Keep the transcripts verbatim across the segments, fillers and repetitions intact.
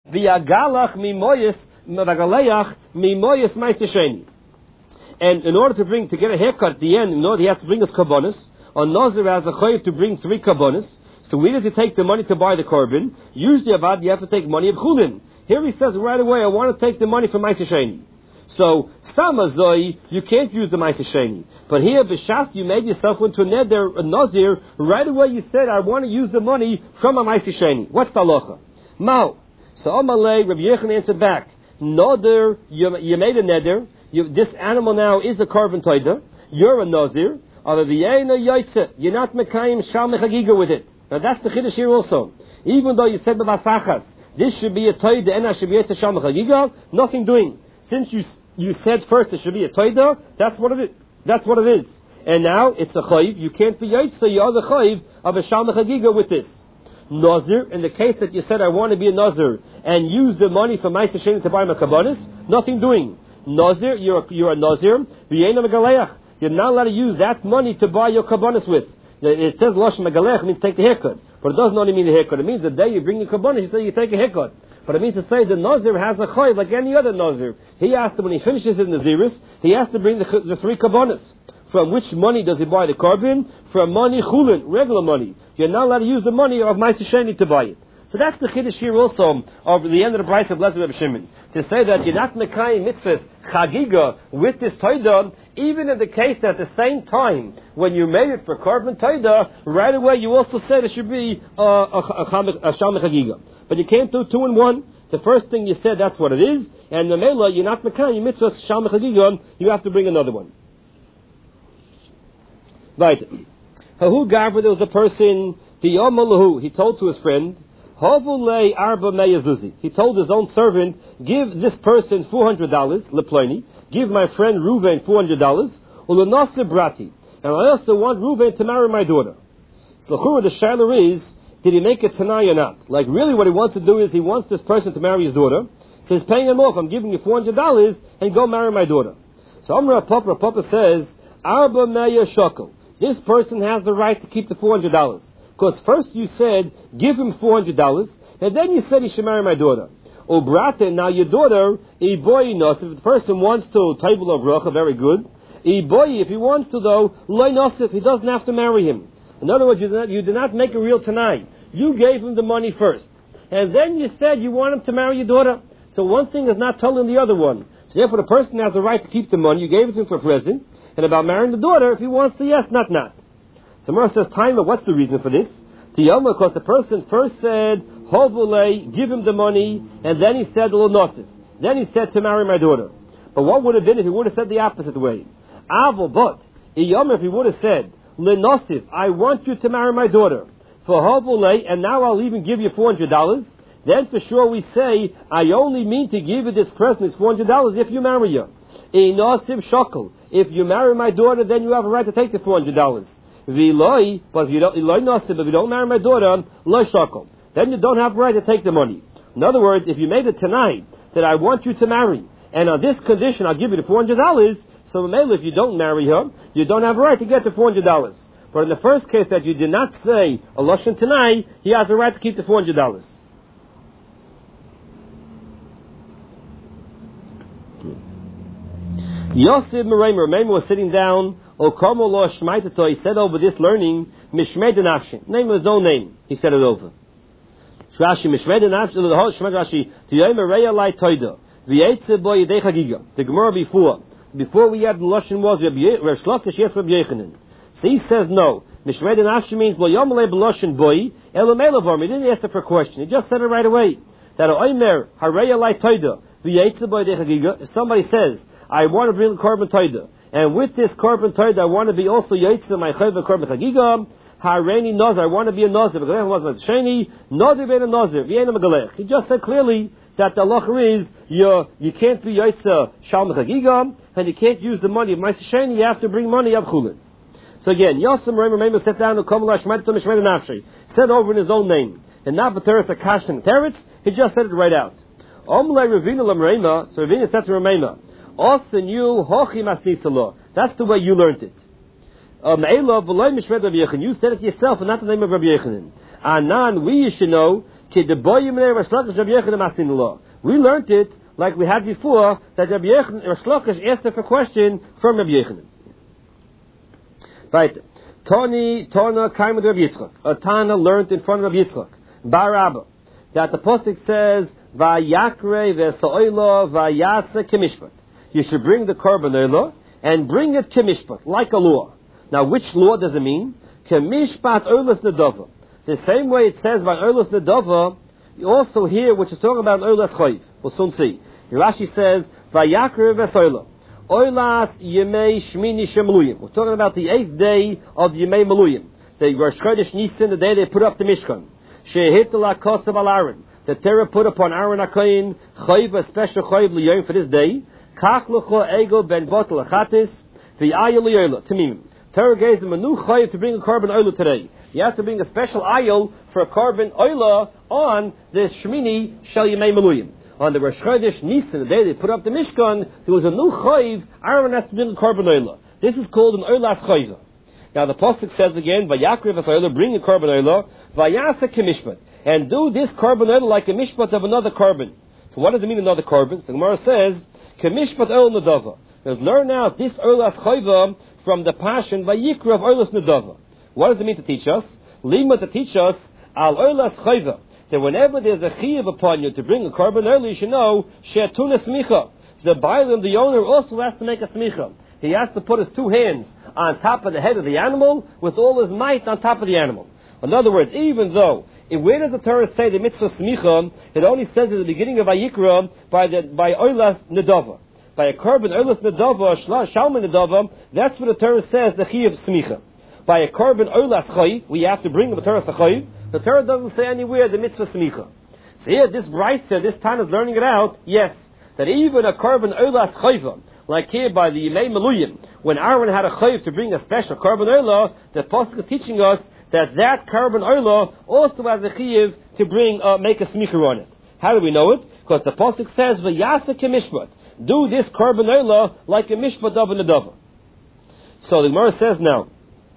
V'yagalach mimoyes v'agaleach mimoyes ma'aser sheni. And in order to bring to get a haircut at the end, in order he has to bring his kabbonis. A nazir has a chayiv to bring three kabbonis. So we need to take the money to buy the korban. Usually, avad, you have to take money of chulin. Here he says right away, I want to take the money from ma'aser sheni. So, stamazoi, you can't use the ma'aser sheni. But here, b'shas, you made yourself into a neder, a nazir. Right away, you said, I want to use the money from a ma'aser sheni. What's the halacha? Mao. So, Amalei, Rabbi Yechon answered back. Nader, you, you made a neder. You, this animal now is a korban toida. You're a nazir. You're not mekayim shal mechagiga with it. Now that's the chiddush here also. Even though you said b'vasachas, this should be a toida and I should be a shal mechagiga, nothing doing. Since you you said first it should be a toida, that's what it is. That's what it is. And now it's a chayiv. You can't be yaitza. You are the chayiv of a shal mechagiga with this. Nazir, in the case that you said I want to be a nazir and use the money from ma'aser sheni to buy my kabbanis, nothing doing. Nazir, you're you're a nazir. V'yeina megaleach. You're not allowed to use that money to buy your kabbanis with. It says lashon megaleach means take the haircut, but it doesn't only mean the haircut. It means the day you bring your kabbanis, you say you take a haircut. But it means to say the nazir has a chayiv like any other nazir. He has to, when he finishes his naziris, he has to bring the, the three kabbanis. From which money does he buy the korban? From money chulin, regular money. You're not allowed to use the money of ma'aser sheni to buy it. So that's the chiddush here also of the end of the price of Lezer Reb Shimon. To say that you're not mekayim mitzvahs chagiga with this toida, even in the case that at the same time when you made it for korban toida, right away you also said it should be uh, a, a, a shal mechagiga. But you can't do two in one. The first thing you said, that's what it is, and the mela, you're not mekayim mitzvahs shal mechagiga, you have to bring another one. Right. Hahu Gavra, there was a person, he told to his friend, arba meyazuzi. He told his own servant, give this person four hundred dollars, leploni, give my friend Reuven four hundred dollars, ulanasa brati. And I also want Reuven to marry my daughter. So the shaila is, did he make it tanai or not? Like really what he wants to do is he wants this person to marry his daughter. So he's paying him off, I'm giving you four hundred dollars and go marry my daughter. So Amra Papa, Papa says, arba meya shakel. This person has the right to keep the four hundred dollars. Because first you said, give him four hundred dollars, and then you said he should marry my daughter. O brate, now your daughter, e boy nos, if the person wants to, table of bracha, very good. E boy, if he wants to though, loy nosif, he doesn't have to marry him. In other words, you did not, you did not make a real tanai. You gave him the money first. And then you said you want him to marry your daughter. So one thing is not telling the other one. So therefore the person has the right to keep the money, you gave it to him for a present, and about marrying the daughter, if he wants to, yes, not not. So Mara says, Taima, what's the reason for this? Tiyama, because the person first said, Hovule, give him the money, and then he said, Lo Nosif. Then he said to marry my daughter. But what would have been if he would have said the opposite way? Avo, but, Iyama, if he would have said, Le Nosif, I want you to marry my daughter. For Hovule, and now I'll even give you four hundred dollars. Then for sure we say, I only mean to give you this present, this four hundred dollars, if you marry her. E Nosif Shokel. If you marry my daughter, then you have a right to take the four hundred dollars. V'loi, but if you don't, if you don't marry my daughter, lo shakel, then you don't have a right to take the money. In other words, if you made it tonight that I want you to marry, and on this condition I'll give you the four hundred dollars, so maybe if you don't marry her, you don't have a right to get the four hundred dollars. But in the first case that you did not say a lashon tonight, he has a right to keep the four hundred dollars. Yosef Merayim, Merayim was sitting down. He said over this learning, Mishmed Nafshin. Name his own name. He said it over. Rashi, Mishmed Nafshin, the whole Shmed Rashi, the Gemara before, before we had the Lashon was, Rav Shlokish, yes, Rabbi Yechanan. So he says no. Mishmed Nafshin means, Lo Yomale B'Lashon Boi, Elomelov. He didn't ask it for a question. He just said it right away. That Oimer, Hareya Lai Toida, V'yetze Boi Dechagiga. If somebody says, I want to bring korban toida, and with this korban toida, I want to be also yaitza my chayva korban chagiga. Hareni nazir, I want to be a nazir. Sheni nazir bein a nazir. V'yein megalech. He just said clearly that the halacha is you you can't be yaitza shal mechagiga, and you can't use the money of my sheni. You have to bring money of chulin. So again, Yosem Remember sat down to come lashmat to mishmed nafshi. Said over in his own name, and not b'teretz akashtim teretz. He just said it right out. Omlei Ravina l'mreima. So Ravina said to Remeima, also you hochi masnitzalo. That's the way you learned it. Um, you said it yourself and not the name of Rabbi Yechanan. Anan, we should know We learned it like we had before, that Rabbi Yochanan, Rosh Lakish asked a question from Rabbi Yochanan. Right. Tani, Tana, Kaimad Rabbi Yitzchak. A Tana learned in front of Rabbi Yitzchak. Bar Abba. That the Pasuk says, Vayakre v'sa'oila v'yase kemishpat. You should bring the korban oila and bring it kemishpat, like a law. Now, which law does it mean? Kemishpat oilas nedava. The same way it says by oilas nedava, also here, which is talking about oilas chayiv. We'll soon see. Rashi says, Vayakre v'sa'oila. Oilas Yemei Shmini Shemluyim. We're talking about the eighth day of Yemei Meluyim. The Rosh Chodesh Nisan, the day they put up the Mishkan. Shehitla Kosav al Aaron. The Torah put upon Aaron HaKohen Chayiv, a special Chayiv L'Yom for this day. Kach L'cho Ego Ben Botel Achatis V'Ayel L'Yola Tamim. Torah gave them a new Chayiv to bring a korban oila today. You have to bring a special ayil for a korban oila on the Shmini Shel Yemei Meluyim. On the Rosh Chodesh Nisan, the day they put up the Mishkan, there was a new chayiv. Aaron has to bring a korban oila. This is called an oilas chayiv. Now the pasuk says again, "Vayakriv v'sa'oila, bring a korban oila, vayasa kemishpat, and do this korban oila like a mishpat of another korban." So what does it mean another korban? So the Gemara says, "Kemishpat oil nedava." Let's learn out this oilas chayiv from the passion vayikra of oilas nedava. What does it mean to teach us? Lima to teach us al oilas chayiv. That whenever there's a chiyuv upon you to bring a korban early, you should know she'atuna smicha. The bailam, the owner, also has to make a smicha. He has to put his two hands on top of the head of the animal with all his might on top of the animal. In other words, even though, where does the Torah say the mitzvah smicha? It only says at the beginning of Vayikra by the by oilas nedava, by a korban oilas nedava, shalman nedava. That's what the Torah says the chiyuv smicha. By a korban oilas chayiv, we have to bring the Torah chayiv. The Torah doesn't say anywhere the mitzvah smicha. So here, this Braisa, this time is learning it out, yes, that even a korban oilas chayva, like here by the Yemei Meluyim, when Aaron had a chayv to bring a special korban oila, the pasuk is teaching us that that korban oila also has a chiyuv to bring, uh, make a smicha on it. How do we know it? Because the pasuk says, "V'yasa kemishpat." Do this korban oila like a mishpat of an adava. So the Gemara says now,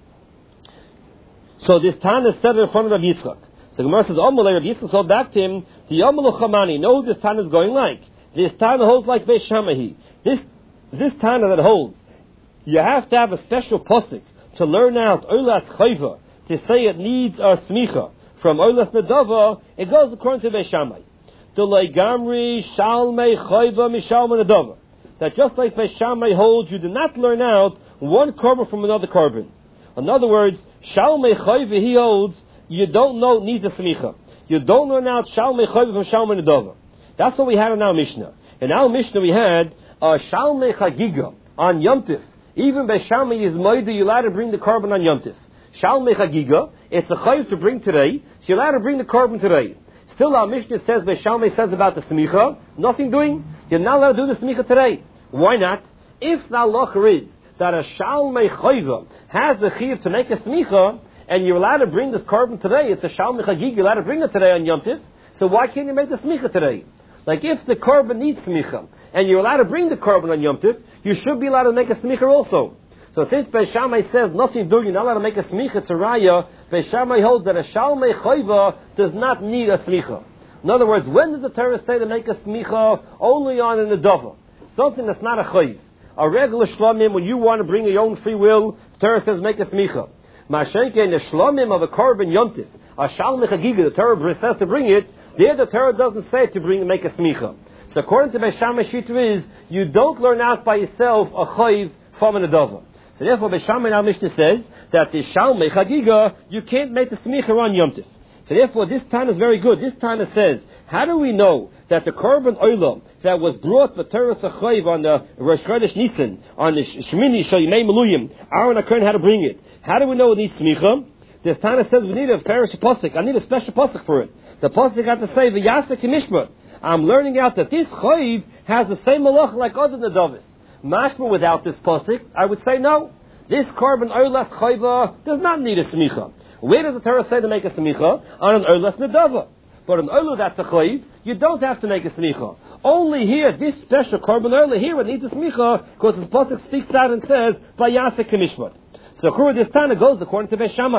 so this Tana is said in front of Rabbi Yitzchak. So Gemara says, Amalei, Rabbi Yitzchak told back to him, the Amalu Chamani, know this Tana is going like. This Tana holds like Beis Shamahi. This, this Tana that holds, you have to have a special posik to learn out Oilas Chayva, to say it needs a smicha. From Oilas Nedava, it goes according to Beis Shammai. To Leigamri Shalmei Chayva Mishalmei Nedava. That just like Beis Shammai holds, you do not learn out one korban from another korban. In other words, Shalmei Chayva, he holds, you don't know needs a smicha. You don't learn out Shalmei Chayva from Shalmei Nedava. That's what we had in our Mishnah. In our Mishnah we had uh, Shalmei Chagiga on Yom Tif. Even by Shalmei is Moida, you're allowed to bring the korban on Yom Tif. Shalmei Chagiga, it's a chayiv to bring today, so you're allowed to bring the korban today. Still our Mishnah says, by Shalmei says about the smicha, nothing doing, you're not allowed to do the smicha today. Why not? If the halacha is that a Shalmei Chayva has the chiv to make a smicha, and you're allowed to bring this korban today, it's a Shalmei Chagig, you're allowed to bring it today on Yom Tif, so why can't you make the smicha today? Like if the korban needs smicha, and you're allowed to bring the korban on Yom Tif, you should be allowed to make a smicha also. So since Beis Shammai says nothing doing, you're not allowed to make a smicha, it's a raya, Beis Shammai holds that a Shalmei Chayva does not need a smicha. In other words, when does the Torah say to make a smicha? Only on an adava, something that's not a chayiv. A regular shlomim, when you want to bring your own free will, the Torah says make a smicha. Mashenke in the shlomim of a korban yontif, a shalmei chagiga, the Torah says to bring it. There, the Torah doesn't say to bring make a smicha. So according to Beis Shammai Shita is, you don't learn out by yourself a chayiv from an adava. So therefore, Beis Shammai now Mishnah says that the shalmei chagiga, you can't make the smicha on yontif. So therefore, this Tana is very good. This Tana says, how do we know that the korban oila that was brought the Torah Sachayiv on the Rosh Chodesh Nisan, on the Shmini Shel Yemei Meluyim, Aaron HaKohen had to bring it? How do we know it needs smicha? This Tana says we need a parish pasuk. I need a special pasuk for it. The pasuk got to say, V'yasa kemishpat. I'm learning out that this chayiv has the same malach like other nadavis. Mashma without this pasuk, I would say no. This korban oilas chayva does not need a smicha. Where does the Torah say to make a smicha? On an oilas nedava. But an oilu that's a chayiv, you don't have to make a smicha. Only here, this special korban oila here, it needs a smicha because the pasuk speaks out and says, Vayasa kemishpat. So according to this Tana goes according to Beis Shammai.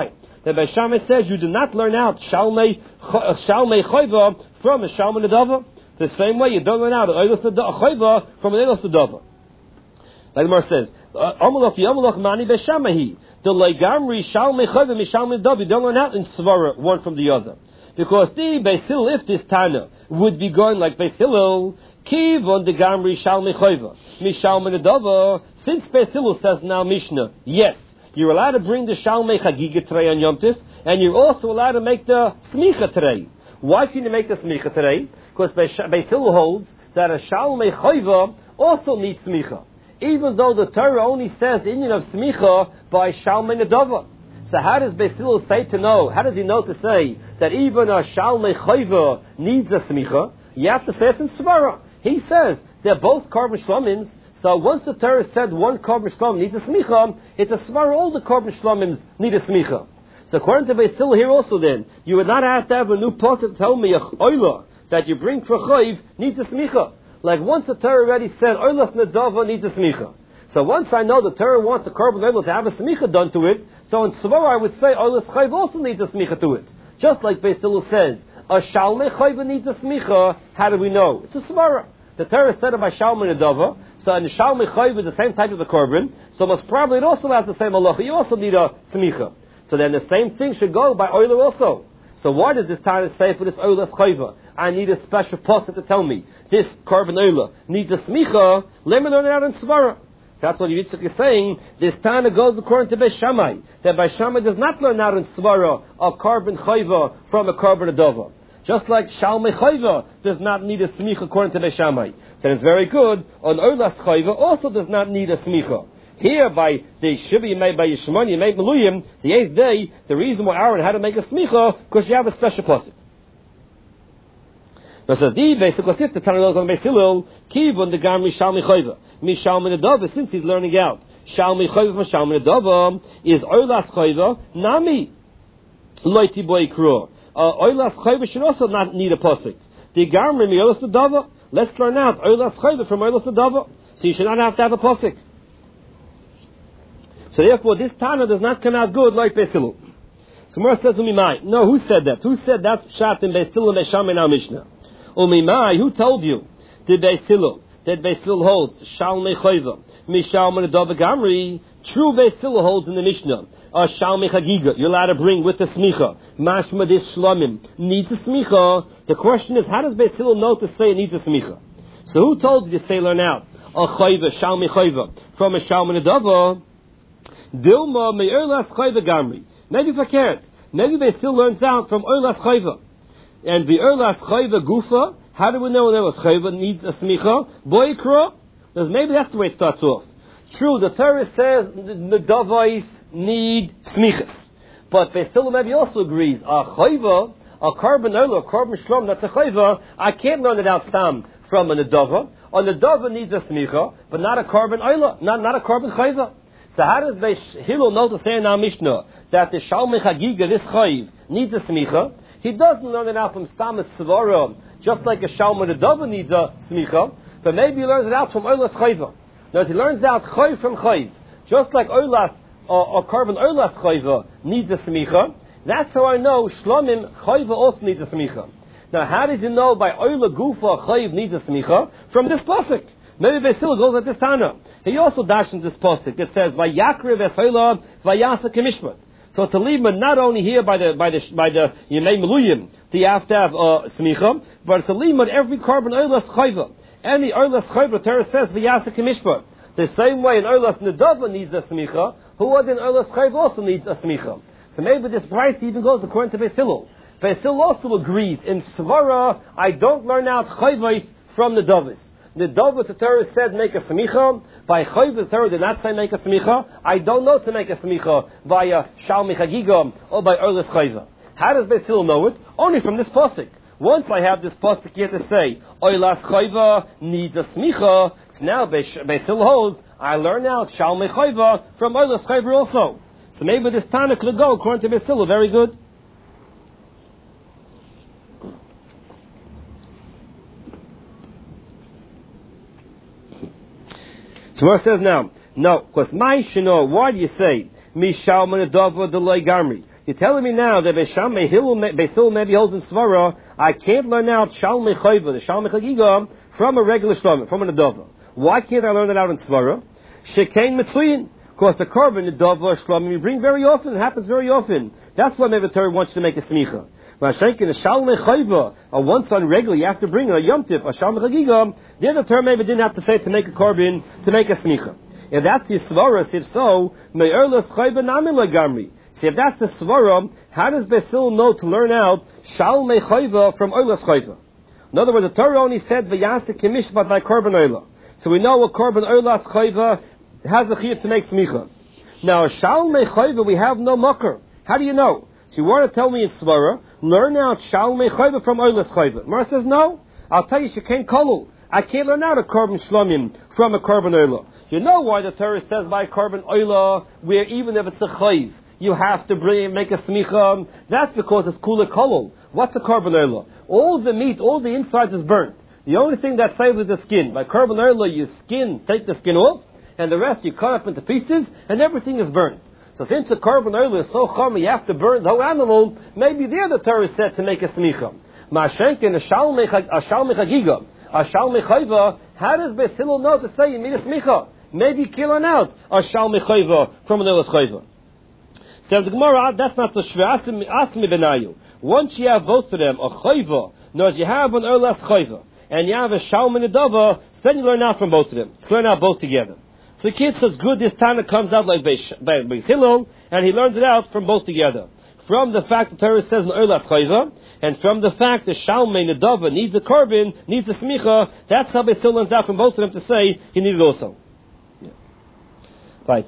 that Beis Shammai says you do not learn out Shalmei Shalmei Chayva from a Shalmei Nedava. The same way you don't learn out Oilos Chayva from an Oilos Nedava. Like the Gemara says, Amalach Yamalach Mani Beis Shammai. The Leigamri Shalmei Chayva Mi Shalmei Nedava. You don't learn out in Svara one from the other. Because the Beis Hillel, if this Tana would be going like Beis Hillel, Kivon de Gamri Shalmei Chayva Mi Shalmei Nedava. Since Beis Hillel says now Mishnah, yes, you're allowed to bring the Shalmei Chagiga today on Yom Tif, and you're also allowed to make the Smicha today. Why can you make the Smicha today? Because Beis Hillel holds that a Shalmei Chayva also needs Smicha, even though the Torah only says the Indian of Smicha by Shalmei Nedava. So how does Beis Hillel say to know? How does he know to say that even a Shalmei Chayva needs a Smicha? You have to say it in Svara. He says they're both Korban Shlomim. So once the Torah said one Korban Shlomim needs a Smicha, it's a Svara all the Korban Shlomims need a Smicha. So according to Beis Hillel here also then, you would not have to have a new post to tell me a Oila that you bring for Chayv needs a Smicha. Like once the Torah already said Oilas Nedava needs a Smicha. So once I know the Torah wants the Korban Oila to have a Smicha done to it, so in Svara I would say Oilas Chayv also needs a Smicha to it. Just like Beis Hillel says, a Shalmei Chayva needs a Smicha, how do we know? It's a Svara. The Torah said about Shalmei Nedava, so in Shalmei Chayva is the same type of the Korban, so most probably it also has the same halacha. You also need a Smicha. So then the same thing should go by Oila also. So why does this Torah say for this Oilas Chayva, I need a special poster to tell me this Korban Oila needs a Smicha? Let me learn it out in Svara. That's what Yitzchak is saying. This Tana goes according to Beis Shammai, that Beis Shammai does not learn out in Svara a Korban Chayva from a Korban Nedava. Just like Shalmei Chayva does not need a Smicha according to Beis Shammai. So it's very good. On Oilas Chayva also does not need a Smicha. Here by the Shiva you made by Yishmon, you made Meluyim, the eighth day, the reason why Aaron had to make a Smicha, because you have a special pasuk. Now so the basically if the Tanakh goes on Beis Hillel, Kivon the Gamri Shalmei Chayva, Mi Shalmei Nedava, since he's learning out Shalmei Chayva from Shalmei Nedava is Oilas Chayva Nami Loiti Boy Kro. Oilas Chayva should also not need a pasuk. The Gamri Mi Oilas Nedava. Let's learn out Oilas Chayva from Oilas Nedava. So you should not have to have a pasuk. So therefore, this Tana does not come out good like Beis Hillel. So Gemara says, Umimai. No, who said that? Who said that's Pshat in Beis Hillel and Beis Shammai in our Mishnah? Umimai, who told you? Did Beis Hillel, that Beis Hillel holds Shalmei Chayva, Mi Shalmei Nedava Gamri. True Beis Hillel holds in the Mishnah. A Shalmei Chagiga, you're allowed to bring with the Smicha. Mashma dis Shlomim needs a Smicha. The question is, how does Beis Hillel know to say it needs a Smicha? So who told you to say learn out a Chayva, Shalmei Chayva from a Shalmei Nedava? Dilma me Oilas Chayva Gamri. Maybe fakert. Maybe they still learns out from Oilas Chayva. And the Oilas Chayva Gufa, how do we know Oilas Chayva needs a Smicha? Boikra? Because maybe that's the way it starts off. True, the Torah says the Davais need Smichas. But Beis Hillel maybe also agrees. A Chayva, a Korban Oila, a Korban Shlom, that's a Chayva. I can't learn it out Stam from a Nedava. A Nedava needs a Smicha, but not a Korban Oila, not, not a Korban Chayva. So how does Beis Hillel know to say in our Mishnah that the Shalmei Chagiga, this Chayv, needs a Smicha? He doesn't learn it out from Stam Svara, just like a Shalmei Nedava needs a Smicha, but maybe he learns it out from Oilas Chayva. Now, he learns out Chayv from Chayv, just like Oilas, or, or Korban Oilas Chayva needs a Smicha. That's how I know Shlomim Chayva also needs a Smicha. Now, how did you know by Oila Gufa Chayv needs a Smicha? From this pasuk. Maybe Beis Hillel goes at this Tana. He also dashes this pasuk. It says, "Vayakriv esoila vayasa kemishpat." So to leave not only here by the by the by the Yemei Meluyim, you have to have uh, smicha, but it's a limud every Korban Oilas Chayva. Any Oilas Chayva, Torah says vayasa kemishpat. The same way an Oilas Nedava needs a smicha, who was in Oilas Chayva also needs a smicha. So maybe this price even goes according to Beis Hillel. Beis Hillel also agrees in Svara. I don't learn out Chayvos from the Davis. The Davis, the Torah said make a smicha. By Chayv, the Torah did not say make a smicha. I don't know to make a smicha by a Shalmei Chagiga or by Oilas Chayva. How does Beis Hillel know it? Only from this pasuk. Once I have this pasuk here to say Oilas Chayva needs a smicha, so now Beis Hillel holds I learn out Shalmei Chayva from Oilas Chayva also. So maybe this Tana could go according to Beis Hillel. Very good. So what it says now? No, because my shino, why do you say Mi Shalmei Nedava Delay Gamri? You're telling me now that Beis Shammai Hillel maybe holds in Svara, I can't learn out Shalmei Chayva, the Shalmei Chagiga, from a regular Shlomim, from an Adava. Why can't I learn that out in Svara? Shekain Mitzuyin. Of course, the carbon, the Adava, Shlomim, you bring very often. It happens very often. That's why maybe the Torah wants you to make a smicha. Mashenkin, a Shalmei Chayva, a once on regular, you have to bring a Yom Tif, a Shalmei Chagiga. The other Torah maybe didn't have to say to make a carbon, to make a smicha. If that's the Svara, if so, Me'erlas Chayva Namin Lagamri. See, if that's the Svara, how does Basil know to learn out Shalmei Chayva from Erlas Chayva? In other words, the Torah only said V'yaseh Kimishpat by Korban Oila. So we know what Korban Erlas Chayva has the chiyuv to make smicha. Now, Shalmei Chayva, we have no makar. How do you know? So you want to tell me in Svara, learn out Shalmei Chayva from Erlas Chayva. Mara says, no. I'll tell you, she can't kolul. I can't learn out a Korban Shlomim from a Korban Oila. You know why the Torah says by Korban Oila, where even if it's a chayv, you have to bring make a smicha. That's because it's kula kolol. What's a korban oila? All the meat, all the insides is burnt. The only thing that's saved is the skin. By korban oila, you skin, take the skin off, and the rest you cut up into pieces, and everything is burnt. So since the korban oila is so chum, you have to burn the whole animal. Maybe there the Torah is said to make a smicha. Ma'ashenkin a shalmei chagiga, a shalmei chayva. How does Beis Hillel know to say you need a smicha? Maybe killing out a shalmei chayva from an oilas chayva. Says the Gemara, that's not so shver. Asmi benayu. Once you have both of them, a chayva, nor you have an erlas chayva, and you have a shalom and a dava, then you learn out from both of them. You learn out both together. So the kid says, good, this Tana comes out like Beis Hillel, and he learns it out from both together. From the fact the Torah says an erlas chayva, and from the fact the shalom and the dava needs a korban, needs a smicha, that's how Beis Hillel learns out from both of them to say he needs it also. Yeah. Right.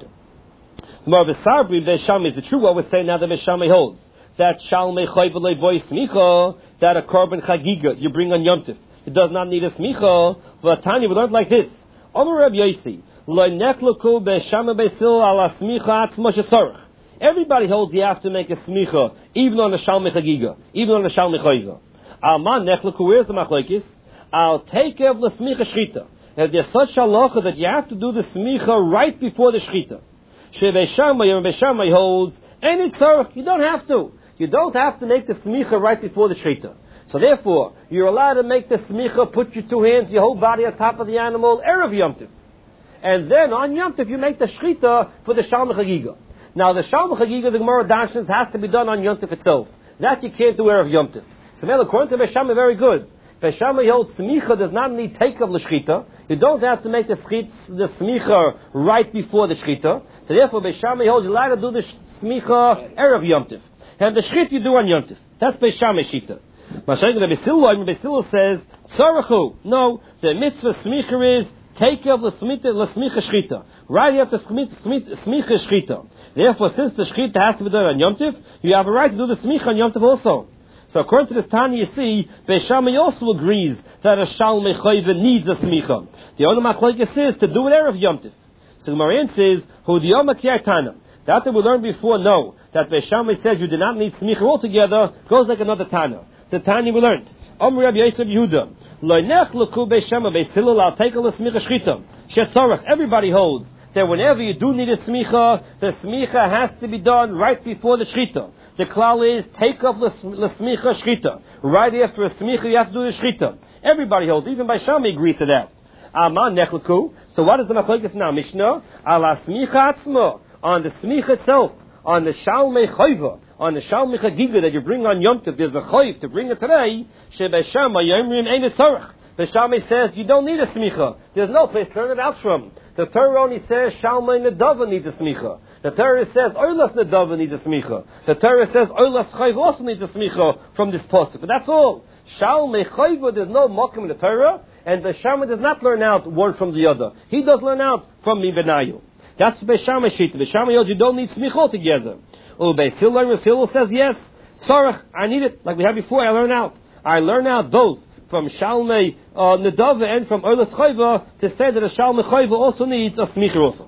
More of a Sarbi, Beis Shammai is the true what we're saying now that Beis Shammai holds. That Shalmei Chayva Le'Voy Smicha, that a Korban Chagiga, you bring on Yom Tif. It does not need a Smicha. But Tanya, we learned like this. Omer Reb Yosi, Lo Nechluku Beis Shammai Beis Hillel Ala Smicha Atzmo Shesorach. Everybody holds you have to make a Smicha, even on the Shalmei Chagiga, even on the Shalmei Chayva. Alman Nechluku, where's the Machlekes? I'll take of the Smicha Shchita. And there's such a halacha that you have to do the Smicha right before the Shchita. Beis Shammai and Beis Shammai holds any tzarech. You don't have to. You don't have to make the smicha right before the shechita. So therefore, you're allowed to make the smicha, put your two hands, your whole body on top of the animal, erev Yom Tif. And then on Yom Tif, you make the shechita for the Shalmei Chagiga. Now the Shalmei Chagiga, the Gemara Dashins, has to be done on Yom Tif itself. That you can't do erev Yom Tif. So now according to Beis Shammai, very good. Beis Shammai holds smicha does not need take of the shechita. You don't have to make the the smicha right before the shechita. So therefore, Beis Shammai holds you're allowed to do the smicha erev Yom Tif, and the shechita you do on Yom Tif. That's Beis Shammai shita. Mashiach the Beis Hillel, Beis Hillel says tzarachu. No, the mitzvah smicha is take of the smicha the smicha shechita right after smicha shechita. Therefore, since the shechita has to be done on Yom Tif, you have a right to do the smicha on Yom Tif also. So according to this Tanya, you see, Beis Shammai also agrees that a Shalmei Chayva needs a smicha. The only machlokes is to do it erev Yom Tif. So the Gemara says, "Hu diyoma k'yar Tana." That that we learned before, no. That Beis Shammai says you do not need smicha altogether goes like another Tana. The Tanya we learned. Omer Rabbi Yosef Yehuda, Lo nechluku Beis Shammai Beis Hillel al tekel smicha shchita. Shetzorach. Everybody holds that whenever you do need a smicha, the smicha has to be done right before the shchita. The klal is take off the smicha shchita. Right after a smicha, you have to do the shchita. Everybody holds, even Beis Shammai agrees to that. Aman nechleku. So what is the machlokes now? Mishnah ala smicha atzma, on the smicha itself, on the Shalmei Chayva, on the Shalmei Chagiga that you bring on Yom Tov. There's a chayv to bring it today. She Beis Shammai yomrim ein tzarech. Beis Shammai says you don't need a smicha. There's no place to learn it out from. The Torah only says Shalmei Nedava needs a smicha. The Torah says Oilas Nedava needs a smicha. The Torah says Oilas Chayv also needs a smicha from this pasuk. But that's all. Shalmei Chayva, there's no mokum in the Torah, and Beis Shammai does not learn out one from the other. He does learn out from Mi Benayu. That's Beis Shammai shita. Beis Shammai holds you don't need smicha altogether. Oh, Beis Hillel, Beis Hillel says yes. Sarach, I need it. Like we had before, I learn out. I learn out both from Shalmei uh, Nedava and from Oilas Chayva to say that a Shalmei Chayva also needs a smicha also.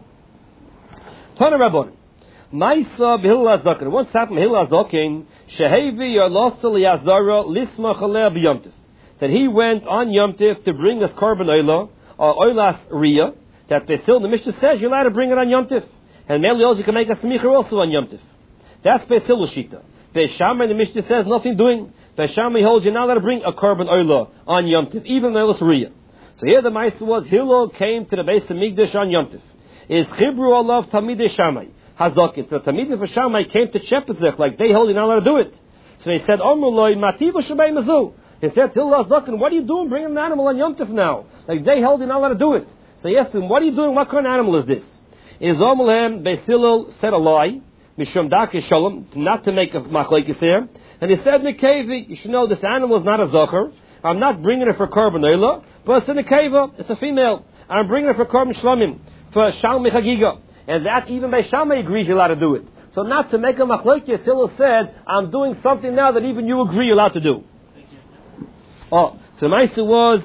Tana Rabbon. Maisa b'Hillel HaZaken. Once happened Hillel HaZaken, Shehevi Yarlosa Liyazara Lisma Chalea b'Yom Tif. That he went on Yom Tif to bring us Korban Oila, or Oilas Riyah, that Beis Hillel, the Mishnah says you're allowed to bring it on Yom Tif. And Melios, you can make a smicha also on Yom Tif. That's Beis Hillel Shita. Beis Shammai, the Mishnah says, nothing doing. Beis Shammai holds you're not allowed to bring a korban oila on Yom Tov, even though it's Riyah. So here the Maisa was, Hillel came to the Beis Hamikdash on Yom Tov. Is Chibru Allah Talmidei Shammai Hazakin. So Talmidim for Shammai came to Chepazech, like they hold you're not allowed to do it. So he said, Omruloi Mativu Shabei Mazu. He said, Hillel Hazakin, what are you doing bringing an animal on Yom Tov now? Like they hold you're not allowed to do it. So he asked him, what are you doing? What kind of animal is this? Is Omulhem Beis Hillel said a lie, Mishum Dake Shalom, not to make a machlekes here. And he said, Nekevi, you should know this animal is not a zocher. I'm not bringing it for korban oila, but it's a nekeva, it's a female. I'm bringing it for korban shlomim, for shalmi chagiga. And that even by Shammai agrees you're allowed to do it. So not to make a machlekes, Hillel said, I'm doing something now that even you agree you're allowed to do. Oh, so my answer was,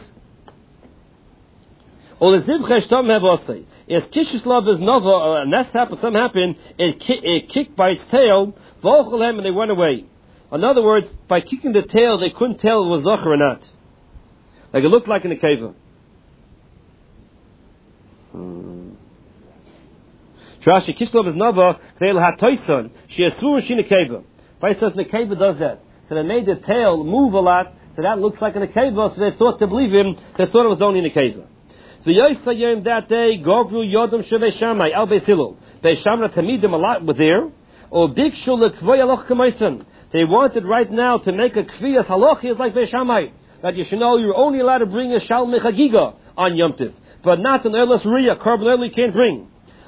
is Kishislav is Nova, and that's happened, something happened, it, ki- it kicked by its tail, and they went away. In other words, by kicking the tail, they couldn't tell it was Zocher or not. Like it looked like in a cave. Rashi Kishislav is Nova, they'll have Toyson, she has through she in a cave. If says the cave does that. So they made the tail move a lot, so that looks like in a cave, so they thought to believe him, they thought it was only in a cave. The Yosayim that day, Govru Yodam Shevei Shammai, Al Beis Hillel. Beis Shammai Tamidim a lot were there. Or Big Shul Kvay Aloch Kamaisen. They wanted right now to make a Kviyas Halochi like Beis Shammai. That you should know you're only allowed to bring a Shal Mechagiga on Yom Tov. But not an Erlas Riyah, Korban Oil you can't bring.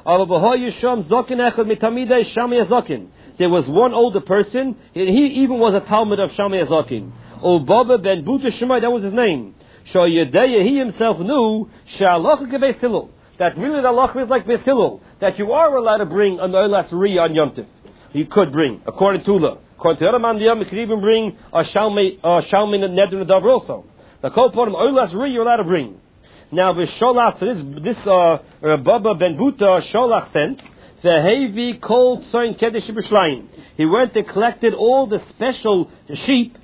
There was one older person, he even was a Talmud of Shammai Azakin. O Baba ben Buta Shemai, that was his name. Shoyedeya, he himself knew that really the halacha is like Beis Hillel, that you are allowed to bring an Oilas Riyah on Yom Tov. You could bring, according to Ula. According to the other man, you could even bring a Shalmei and Neder Nadav also. The Kol Ponim Oilas Riyah you're allowed to bring. Now, with Sholach, so this, this uh, Baba ben Buta Sholach sent, the Hevi Kol Tzoin Kedesh B'Shleim. He went and collected all the special sheep